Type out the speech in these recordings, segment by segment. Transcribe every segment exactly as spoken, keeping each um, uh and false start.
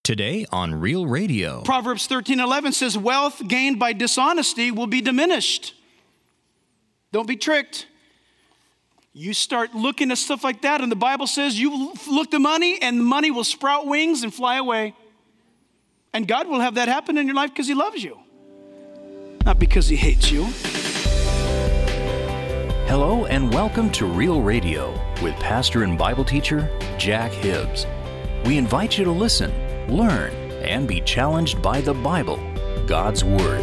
Today on Real Radio. Proverbs thirteen eleven says, wealth gained by dishonesty will be diminished. Don't be tricked. You start looking at stuff like that, and the Bible says you look at money, and the money will sprout wings and fly away. And God will have that happen in your life because He loves you, not because He hates you. Hello and welcome to Real Radio with pastor and Bible teacher Jack Hibbs. We invite you to listen, learn, and be challenged by the Bible, God's Word.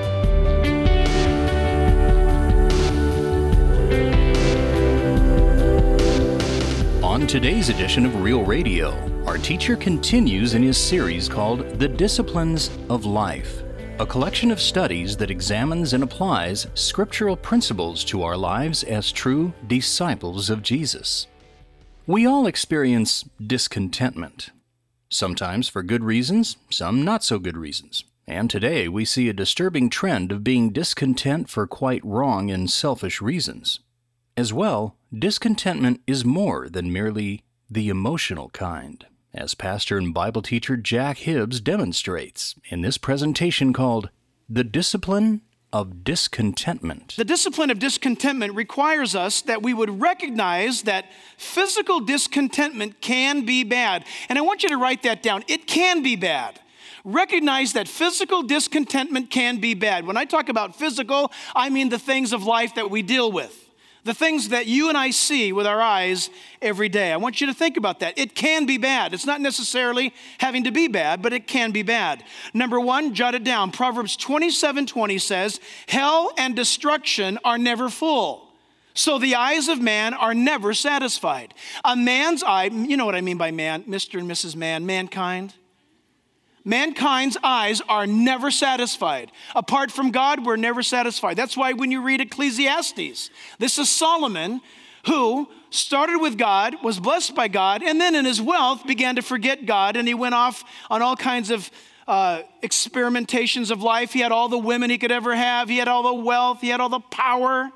On today's edition of Real Radio, our teacher continues in his series called The Disciplines of Life, a collection of studies that examines and applies scriptural principles to our lives as true disciples of Jesus. We all experience discontentment. Sometimes for good reasons, some not so good reasons. And today we see a disturbing trend of being discontent for quite wrong and selfish reasons. As well, discontentment is more than merely the emotional kind, as pastor and Bible teacher Jack Hibbs demonstrates in this presentation called The Discipline of Discontentment. The discipline of discontentment requires us that we would recognize that physical discontentment can be bad. And I want you to write that down. It can be bad. Recognize that physical discontentment can be bad. When I talk about physical, I mean the things of life that we deal with. The things that you and I see with our eyes every day. I want you to think about that. It can be bad. It's not necessarily having to be bad, but it can be bad. Number one, jot it down. Proverbs twenty-seven twenty says, hell and destruction are never full, so the eyes of man are never satisfied. A man's eye, you know what I mean by man, Mister and Missus Man, mankind. Mankind's eyes are never satisfied. Apart from God, we're never satisfied. That's why when you read Ecclesiastes, this is Solomon who started with God, was blessed by God, and then in his wealth began to forget God, and he went off on all kinds of uh, experimentations of life. He had all the women he could ever have. He had all the wealth. He had all the power.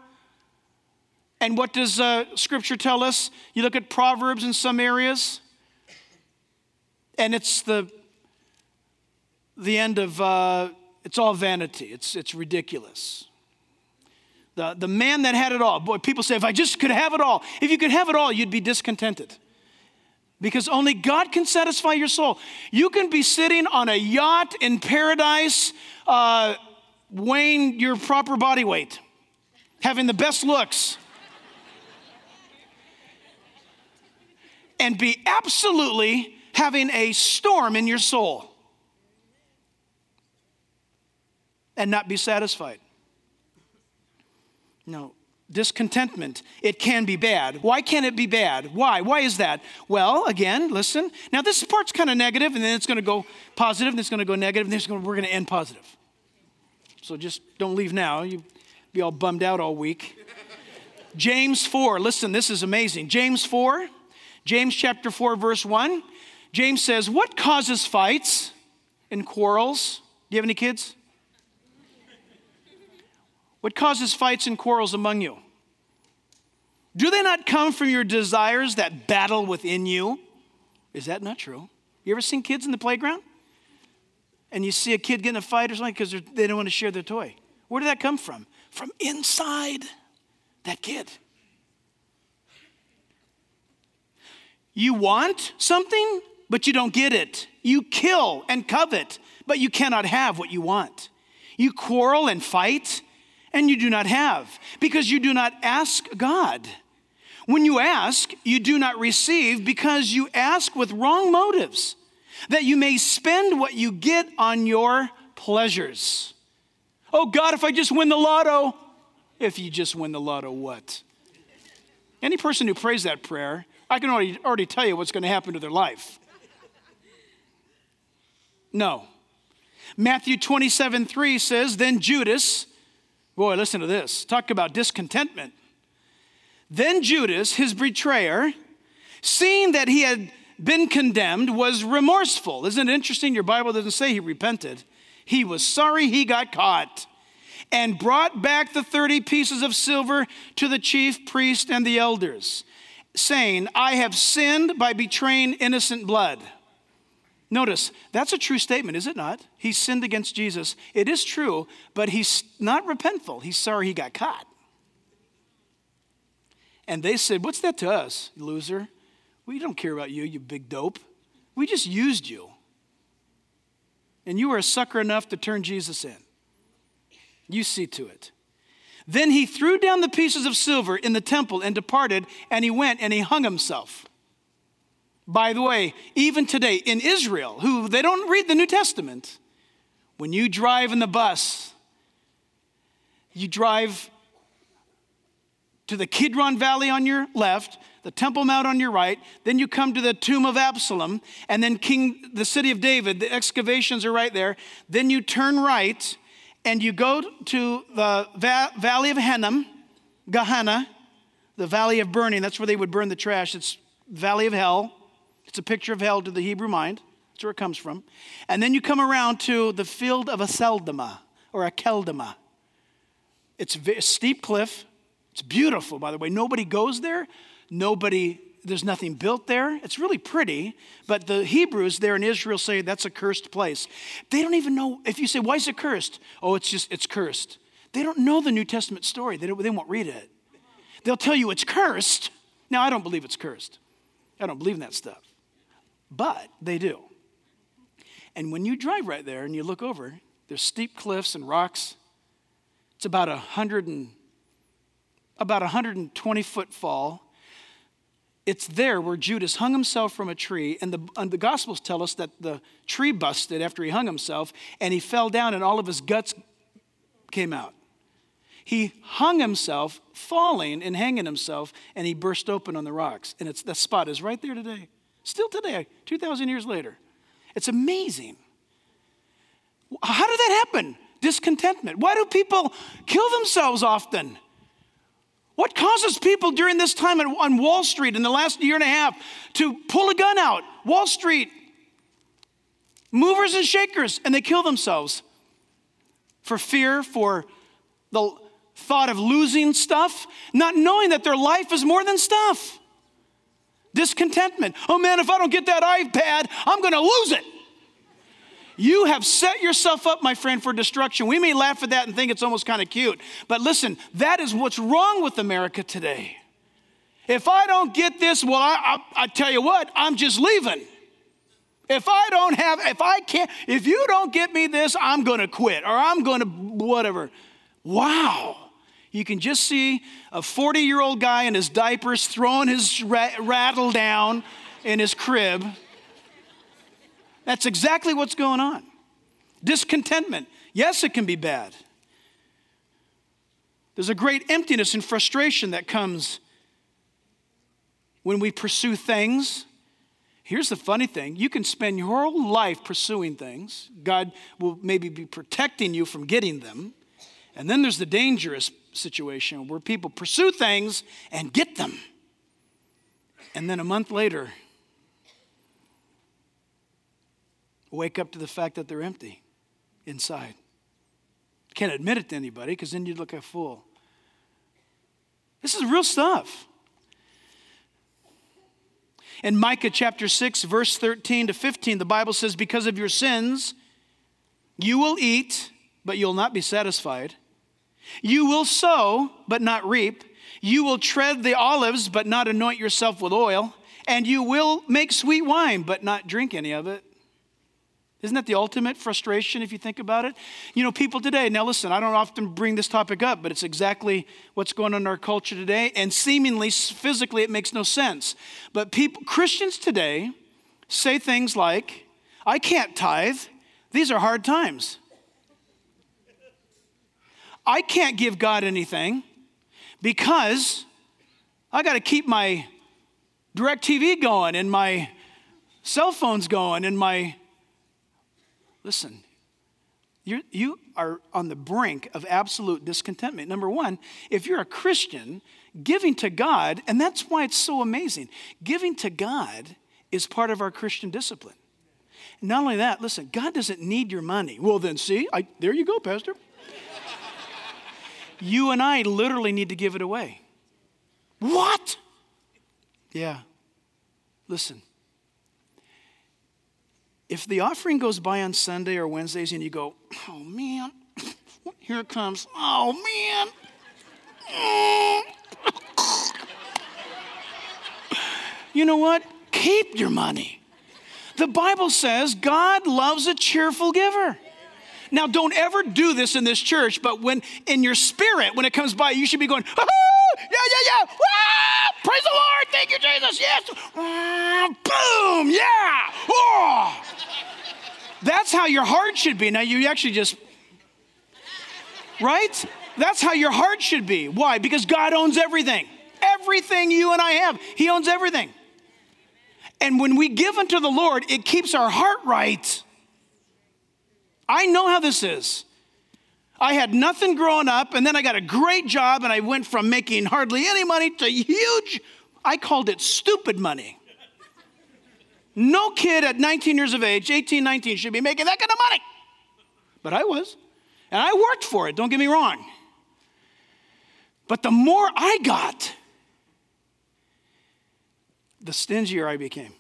And what does uh, Scripture tell us? You look at Proverbs in some areas, and it's the the end of, uh, it's all vanity. It's it's ridiculous. The, the man that had it all, boy, people say, if I just could have it all, if you could have it all, you'd be discontented. Because only God can satisfy your soul. You can be sitting on a yacht in paradise, uh, weighing your proper body weight, having the best looks, and be absolutely having a storm in your soul. And not be satisfied. No, discontentment, it can be bad. Why can it be bad? Why? Why is that? Well, again, listen. Now this part's kind of negative, and then it's going to go positive, and it's going to go negative, and then it's gonna, we're going to end positive. So just don't leave now. You'll be all bummed out all week. James four, listen, this is amazing. James four, James chapter four, verse one. James says, what causes fights and quarrels? Do you have any kids? What causes fights and quarrels among you? Do they not come from your desires that battle within you? Is that not true? You ever seen kids in the playground? And you see a kid getting a fight or something because they don't want to share their toy. Where did that come from? From inside that kid. You want something, but you don't get it. You kill and covet, but you cannot have what you want. You quarrel and fight, and you do not have, because you do not ask God. When you ask, you do not receive, because you ask with wrong motives, that you may spend what you get on your pleasures. Oh God, if I just win the lotto. If you just win the lotto, what? Any person who prays that prayer, I can already, already tell you what's going to happen to their life. No. Matthew twenty-seven three says, then Judas, boy, listen to this. Talk about discontentment. Then Judas, his betrayer, seeing that he had been condemned, was remorseful. Isn't it interesting? Your Bible doesn't say he repented. He was sorry he got caught, and brought back the thirty pieces of silver to the chief priest and the elders, saying, I have sinned by betraying innocent blood. Notice, that's a true statement, is it not? He sinned against Jesus. It is true, but he's not repentful. He's sorry he got caught. And they said, what's that to us, loser? We don't care about you, you big dope. We just used you. And you were a sucker enough to turn Jesus in. You see to it. Then he threw down the pieces of silver in the temple and departed, and he went and he hung himself. By the way, even today in Israel, who they don't read the New Testament, when you drive in the bus, you drive to the Kidron Valley on your left, the Temple Mount on your right, then you come to the tomb of Absalom, and then King, the city of David, the excavations are right there. Then you turn right, and you go to the va- Valley of Hinnom, Gehenna, the Valley of Burning. That's where they would burn the trash. It's Valley of Hell. It's a picture of hell to the Hebrew mind. That's where it comes from. And then you come around to the field of Aceldama, or Akeldama. It's a steep cliff. It's beautiful, by the way. Nobody goes there. Nobody, there's nothing built there. It's really pretty, but the Hebrews there in Israel say that's a cursed place. They don't even know, if you say, why is it cursed? Oh, it's just, it's cursed. They don't know the New Testament story. They, don't, they won't read it. They'll tell you it's cursed. Now, I don't believe it's cursed. I don't believe in that stuff. But they do. And when you drive right there and you look over, there's steep cliffs and rocks. It's about a hundred and about a hundred and twenty foot fall. It's there where Judas hung himself from a tree, and the, and the Gospels tell us that the tree busted after he hung himself, and he fell down and all of his guts came out. He hung himself, falling and hanging himself, and he burst open on the rocks. And it's, that spot is right there today. Still today, two thousand years later. It's amazing. How did that happen? Discontentment. Why do people kill themselves often? What causes people during this time on Wall Street in the last year and a half to pull a gun out? Wall Street, movers and shakers, and they kill themselves for fear, for the thought of losing stuff, not knowing that their life is more than stuff. Discontentment. Oh man, if I don't get that iPad, I'm going to lose it. You have set yourself up, my friend, for destruction. We may laugh at that and think it's almost kind of cute. But listen, that is what's wrong with America today. If I don't get this, well, I, I, I tell you what, I'm just leaving. If I don't have, if I can't, if you don't get me this, I'm going to quit or I'm going to whatever. Wow. You can just see a forty-year-old guy in his diapers throwing his rat- rattle down in his crib. That's exactly what's going on. Discontentment. Yes, it can be bad. There's a great emptiness and frustration that comes when we pursue things. Here's the funny thing. You can spend your whole life pursuing things. God will maybe be protecting you from getting them. And then there's the dangerous situation where people pursue things and get them. And then a month later, wake up to the fact that they're empty inside. Can't admit it to anybody because then you'd look like a fool. This is real stuff. In Micah chapter six, verse thirteen to fifteen, the Bible says, because of your sins, you will eat, but you'll not be satisfied. You will sow, but not reap. You will tread the olives, but not anoint yourself with oil. And you will make sweet wine, but not drink any of it. Isn't that the ultimate frustration if you think about it? You know, people today, now listen, I don't often bring this topic up, but it's exactly what's going on in our culture today. And seemingly, physically, it makes no sense. But people, Christians today say things like, I can't tithe. These are hard times. I can't give God anything because I got to keep my DirecTV going and my cell phones going and my... Listen, you're, you are on the brink of absolute discontentment. Number one, if you're a Christian, giving to God, and that's why it's so amazing, giving to God is part of our Christian discipline. And not only that, listen, God doesn't need your money. Well then, see, I, there you go, Pastor. You and I literally need to give it away. What? Yeah. Listen. if the offering goes by on Sunday or Wednesdays and you go, oh man, here it comes, oh man. Mm. You know what? Keep your money. The Bible says God loves a cheerful giver. Now, don't ever do this in this church, but when in your spirit, when it comes by, you should be going, ah, yeah, yeah, yeah, ah, praise the Lord, thank you, Jesus, yes, ah, boom, yeah, oh. That's how your heart should be. Now, you actually just, right? That's how your heart should be. Why? Because God owns everything. Everything you and I have, He owns everything. And when we give unto the Lord, it keeps our heart right. I know how this is. I had nothing growing up, and then I got a great job, and I went from making hardly any money to huge, I called it stupid money. No kid at nineteen years of age, eighteen, nineteen, should be making that kind of money. But I was. And I worked for it, don't get me wrong. But the more I got, the stingier I became.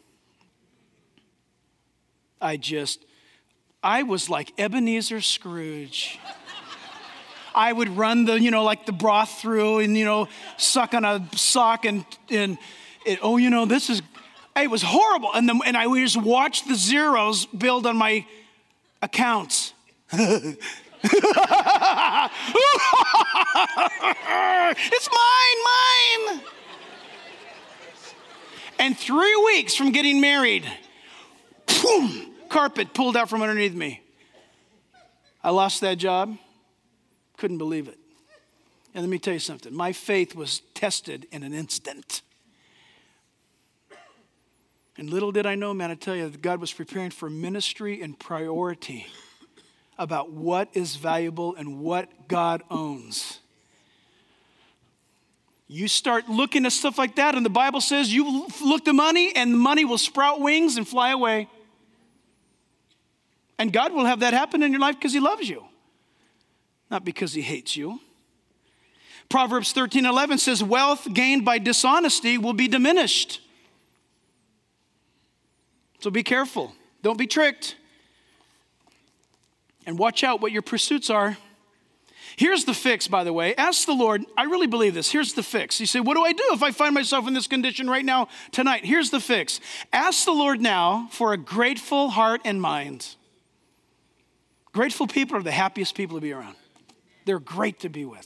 I just, I was like Ebenezer Scrooge. I would run the, you know, like the broth through and, you know, suck on a sock and, and it, oh, you know, this is, it was horrible. And, the, and I would just watch the zeros build on my accounts. It's mine, mine. And three weeks from getting married, boom, carpet pulled out from underneath me. I lost that job. Couldn't believe it. And let me tell you something. My faith was tested in an instant. And little did I know, man, I tell you, that God was preparing for ministry and priority about what is valuable and what God owns. You start looking at stuff like that, and the Bible says you look the money, and the money will sprout wings and fly away. And God will have that happen in your life because He loves you, not because He hates you. Proverbs thirteen eleven says, wealth gained by dishonesty will be diminished. So be careful. Don't be tricked. And watch out what your pursuits are. Here's the fix, by the way. Ask the Lord. I really believe this. Here's the fix. You say, what do I do if I find myself in this condition right now, tonight? Here's the fix. Ask the Lord now for a grateful heart and mind. Grateful people are the happiest people to be around. They're great to be with.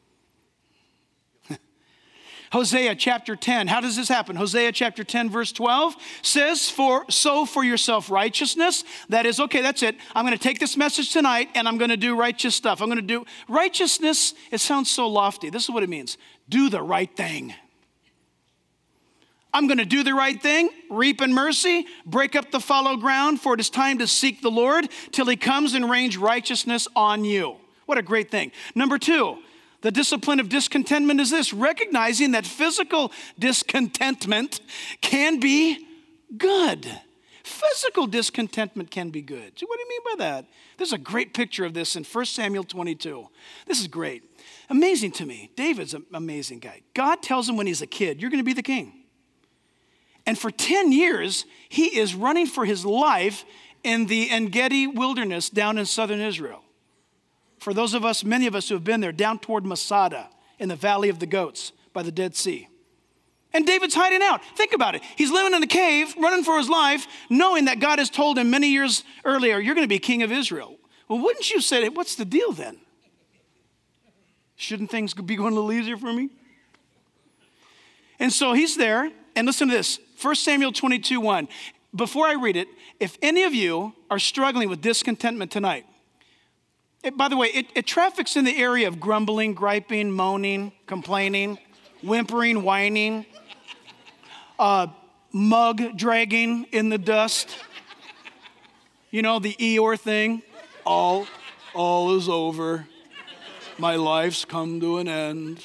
Hosea chapter ten. How does this happen? Hosea chapter ten, verse twelve says, "For sow for yourself righteousness." That is, okay, that's it. I'm going to take this message tonight and I'm going to do righteous stuff. I'm going to do righteousness. It sounds so lofty. This is what it means. Do the right thing. I'm going to do the right thing, reap in mercy, break up the fallow ground, for it is time to seek the Lord till He comes and rains righteousness on you. What a great thing. Number two, the discipline of discontentment is this: recognizing that physical discontentment can be good. Physical discontentment can be good. So what do you mean by that? There's a great picture of this in First Samuel twenty-two. This is great. Amazing to me. David's an amazing guy. God tells him when he's a kid, you're going to be the king. And for ten years, he is running for his life in the En-Gedi wilderness down in southern Israel. For those of us, many of us who have been there, down toward Masada in the Valley of the Goats by the Dead Sea. And David's hiding out. Think about it. He's living in a cave, running for his life, knowing that God has told him many years earlier, you're going to be king of Israel. Well, wouldn't you say, what's the deal then? Shouldn't things be going a little easier for me? And so he's there, and listen to this. First Samuel twenty-two, one. Before I read it, if any of you are struggling with discontentment tonight, it, by the way, it, it traffics in the area of grumbling, griping, moaning, complaining, whimpering, whining, uh, mug dragging in the dust. You know, the Eeyore thing. All, all is over. My life's come to an end.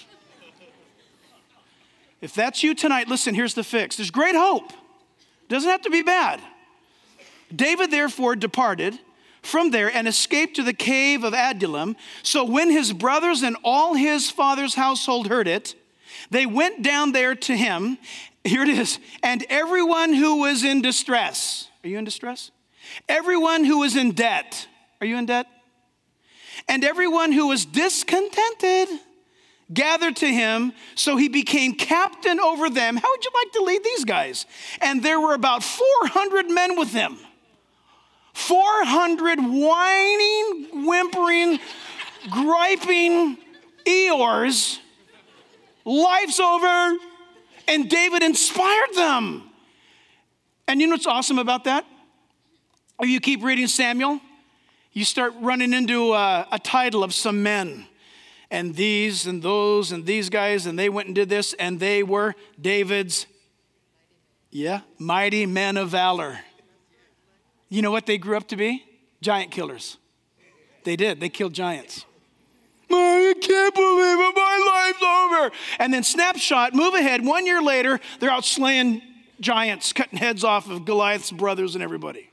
If that's you tonight, listen, here's the fix. There's great hope. Doesn't have to be bad. David therefore departed from there and escaped to the cave of Adullam. So when his brothers and all his father's household heard it, they went down there to him. Here it is. And everyone who was in distress. Are you in distress? Everyone who was in debt, are you in debt? And everyone who was discontented gathered to him, so he became captain over them. How would you like to lead these guys? And there were about four hundred men with him. four hundred whining, whimpering, griping Eeyores. Life's over. And David inspired them. And you know what's awesome about that? If you keep reading Samuel, you start running into a, a title of some men. And these and those and these guys, and they went and did this, and they were David's, yeah, mighty men of valor. You know what they grew up to be? Giant killers. They did. They killed giants. I can't believe it. My life's over. And then snapshot, move ahead. One year later, they're out slaying giants, cutting heads off of Goliath's brothers and everybody.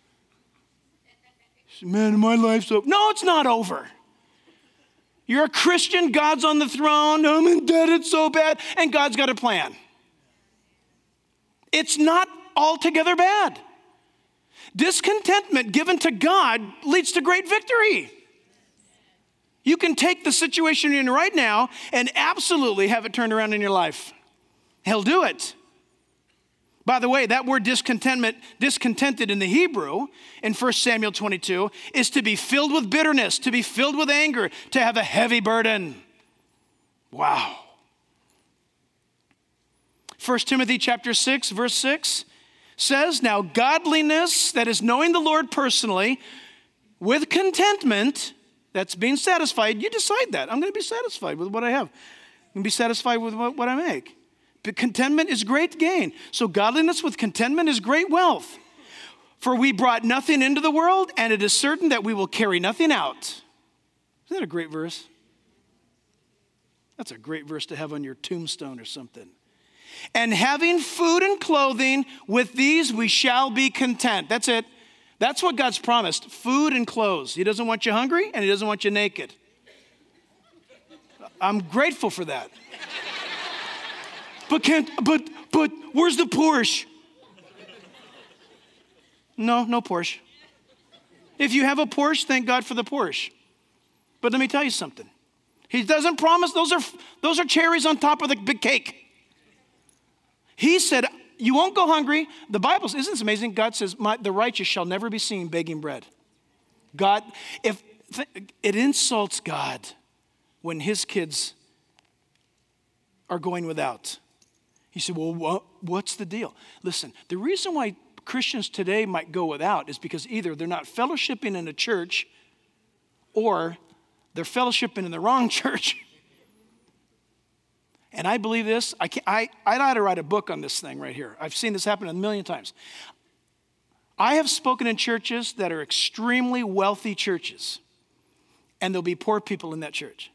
Man, my life's over. No, it's not over. You're a Christian. God's on the throne. I'm indebted so bad. And God's got a plan. It's not altogether bad. Discontentment given to God leads to great victory. You can take the situation you're in right now and absolutely have it turned around in your life. He'll do it. By the way, that word discontentment, discontented in the Hebrew in First Samuel twenty-two is to be filled with bitterness, to be filled with anger, to have a heavy burden. Wow. First Timothy chapter six, verse six says, now godliness, that is knowing the Lord personally, with contentment, that's being satisfied. You decide that. I'm going to be satisfied with what I have. I'm going to be satisfied with what, what I make. But contentment is great gain. So godliness with contentment is great wealth. For we brought nothing into the world, and it is certain that we will carry nothing out. Isn't that a great verse? That's a great verse to have on your tombstone or something. And having food and clothing, with these we shall be content. That's it. That's what God's promised, food and clothes. He doesn't want you hungry, and he doesn't want you naked. I'm grateful for that. But can't, but, but where's the Porsche? No, no Porsche. If you have a Porsche, thank God for the Porsche. But let me tell you something. He doesn't promise, those are, those are cherries on top of the big cake. He said, you won't go hungry. The Bible, isn't this amazing? God says, My, the righteous shall never be seen begging bread. God, if it insults God when his kids are going without. He said, well, what, what's the deal? Listen, the reason why Christians today might go without is because either they're not fellowshipping in a church or they're fellowshipping in the wrong church. And I believe this. I, can't, I, I ought to write a book on this thing right here. I've seen this happen a million times. I have spoken in churches that are extremely wealthy churches, and there'll be poor people in that church.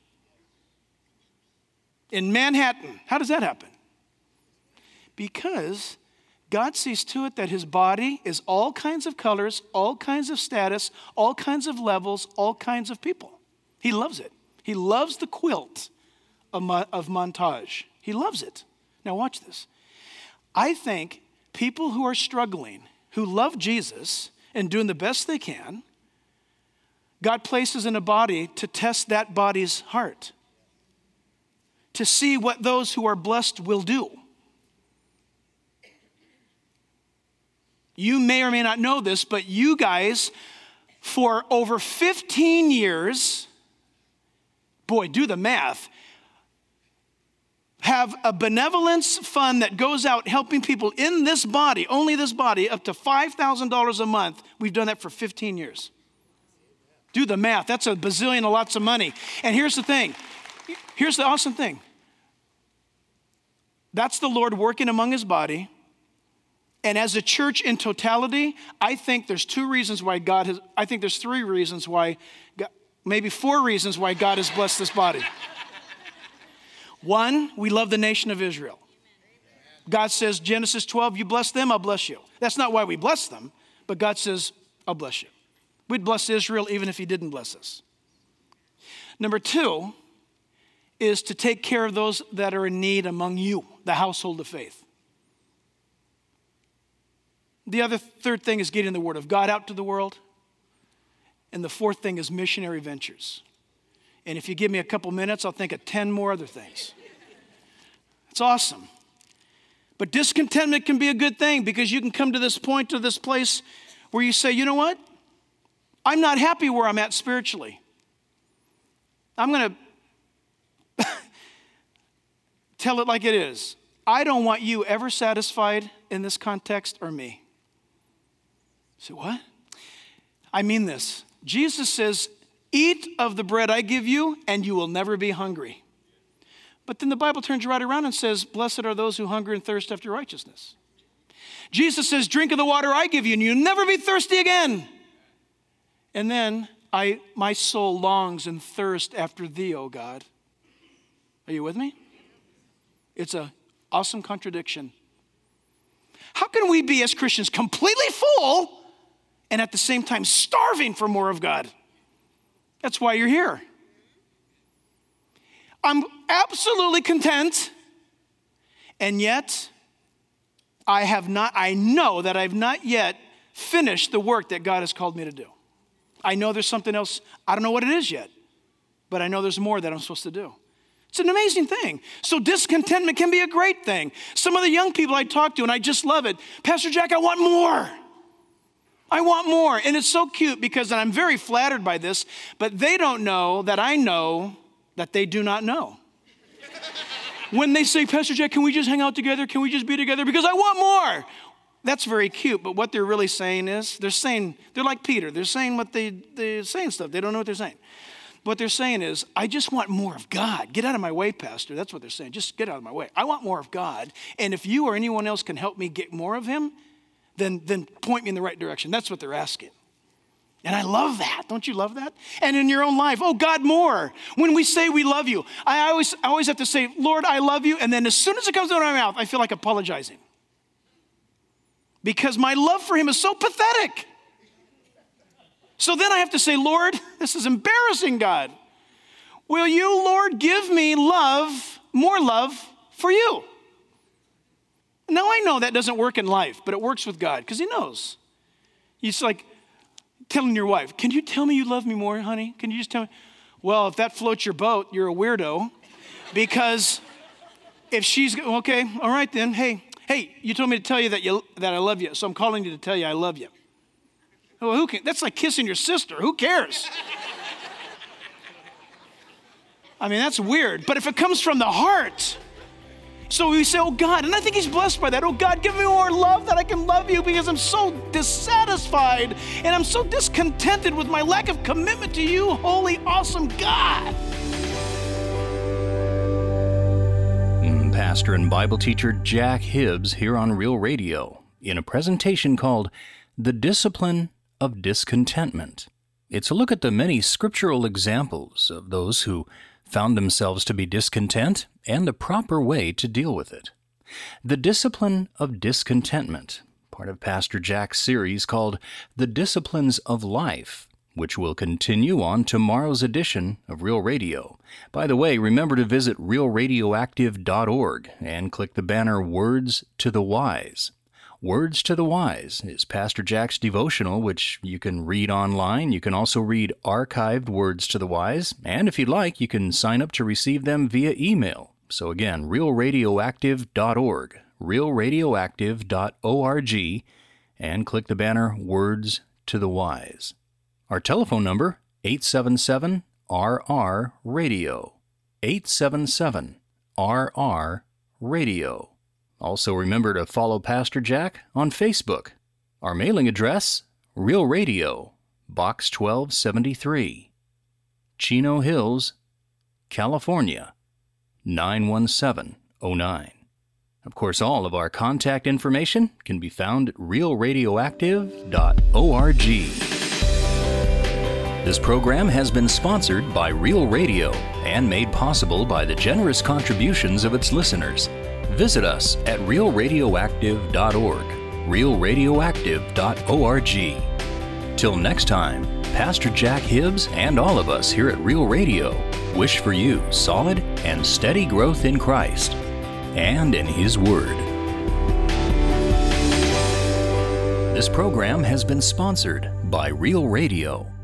In Manhattan, how does that happen? Because God sees to it that his body is all kinds of colors, all kinds of status, all kinds of levels, all kinds of people. He loves it. He loves the quilt of, of montage. He loves it. Now watch this. I think people who are struggling, who love Jesus and doing the best they can, God places in a body to test that body's heart, to see what those who are blessed will do. You may or may not know this, but you guys, for over fifteen years, boy, do the math, have a benevolence fund that goes out helping people in this body, only this body, up to five thousand dollars a month. We've done that for fifteen years. Do the math. That's a bazillion of lots of money. And here's the thing. Here's the awesome thing. That's the Lord working among his body. And as a church in totality, I think there's two reasons why God has, I think there's three reasons why, God, maybe four reasons why God has blessed this body. One, we love the nation of Israel. God says, Genesis twelve, you bless them, I'll bless you. That's not why we bless them, but God says, I'll bless you. We'd bless Israel even if he didn't bless us. Number two is to take care of those that are in need among you, the household of faith. The other third thing is getting the Word of God out to the world. And the fourth thing is missionary ventures. And if you give me a couple minutes, I'll think of ten more other things. It's awesome. But discontentment can be a good thing because you can come to this point, to this place where you say, you know what? I'm not happy where I'm at spiritually. I'm going to tell it like it is. I don't want you ever satisfied in this context or me. Say, what? I mean this. Jesus says, eat of the bread I give you and you will never be hungry. But then the Bible turns right around and says, blessed are those who hunger and thirst after righteousness. Jesus says, drink of the water I give you and you'll never be thirsty again. And then, I, my soul longs and thirsts after thee, O God. Are you with me? It's an awesome contradiction. How can we be, as Christians, completely full and at the same time starving for more of God? That's why you're here. I'm absolutely content, and yet I have not, I know that I've not yet finished the work that God has called me to do. I know there's something else, I don't know what it is yet, but I know there's more that I'm supposed to do. It's an amazing thing. So discontentment can be a great thing. Some of the young people I talk to, and I just love it, Pastor Jack, I want more. I want more. And it's so cute because, and I'm very flattered by this, but they don't know that I know that they do not know. When they say, Pastor Jack, can we just hang out together? Can we just be together? Because I want more. That's very cute, but what they're really saying is, they're saying, they're like Peter. They're saying what they, they're saying stuff. They don't know what they're saying. What they're saying is, I just want more of God. Get out of my way, Pastor. That's what they're saying. Just get out of my way. I want more of God. And if you or anyone else can help me get more of him, then, then point me in the right direction. That's what they're asking. And I love that. Don't you love that? And in your own life, oh, God, more. When we say we love you, I always, I always have to say, Lord, I love you. And then as soon as it comes out of my mouth, I feel like apologizing. Because my love for him is so pathetic. So then I have to say, Lord, this is embarrassing, God. Will you, Lord, give me love, more love for you? Now I know that doesn't work in life, but it works with God because he knows. He's like telling your wife, can you tell me you love me more, honey? Can you just tell me? Well, if that floats your boat, you're a weirdo because if she's, okay, all right then, hey, hey, you told me to tell you that you that I love you, so I'm calling you to tell you I love you. Well, who can, that's like kissing your sister. Who cares? I mean, that's weird. But if it comes from the heart, so we say, oh God, and I think he's blessed by that. Oh God, give me more love that I can love you because I'm so dissatisfied and I'm so discontented with my lack of commitment to you, holy, awesome God. Pastor and Bible teacher Jack Hibbs here on Real Radio in a presentation called The Discipline of Discontentment. It's a look at the many scriptural examples of those who found themselves to be discontent and the proper way to deal with it. The Discipline of Discontentment, part of Pastor Jack's series called The Disciplines of Life, which will continue on tomorrow's edition of Real Radio. By the way, remember to visit real radioactive dot org and click the banner Words to the Wise. Words to the Wise is Pastor Jack's devotional, which you can read online. You can also read archived Words to the Wise, and if you'd like, you can sign up to receive them via email. So again, real radioactive dot org, real radioactive dot org, and click the banner Words to the Wise. Our telephone number, eight seven seven R R radio, eight seven seven R R radio. Also remember to follow Pastor Jack on Facebook. Our mailing address, Real Radio, Box twelve seventy-three, Chino Hills, California, nine one seven oh nine. Of course, all of our contact information can be found at real radioactive dot org. This program has been sponsored by Real Radio and made possible by the generous contributions of its listeners. Visit us at real radioactive dot org, real radioactive dot org. Till next time, Pastor Jack Hibbs and all of us here at Real Radio wish for you solid and steady growth in Christ and in His Word. This program has been sponsored by Real Radio.